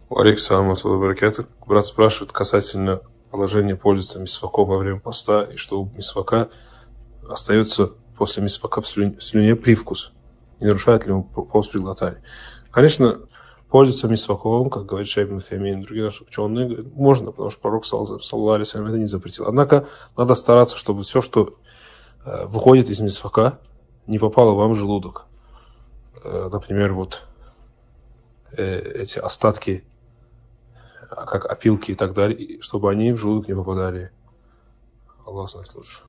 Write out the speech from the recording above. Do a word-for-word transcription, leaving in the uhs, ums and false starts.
Алейкум салам баракатух. Брат спрашивает касательно положения пользоваться мисваком во время поста, и что у мисвака остается после мисвака в слюне, в слюне привкус. Не нарушает ли он пост при глотании? Конечно, пользоваться мисваком, как говорит Шейх ибн Утаймин и другие наши ученые, можно, потому что пророк саллаллаху алейхи ва саллям это не запретил. Однако надо стараться, чтобы все, что э, выходит из мисвака, не попало вам в желудок. Э, например, вот э, эти остатки, как опилки и так далее, чтобы они в желудок не попадали. Аллах знает лучше.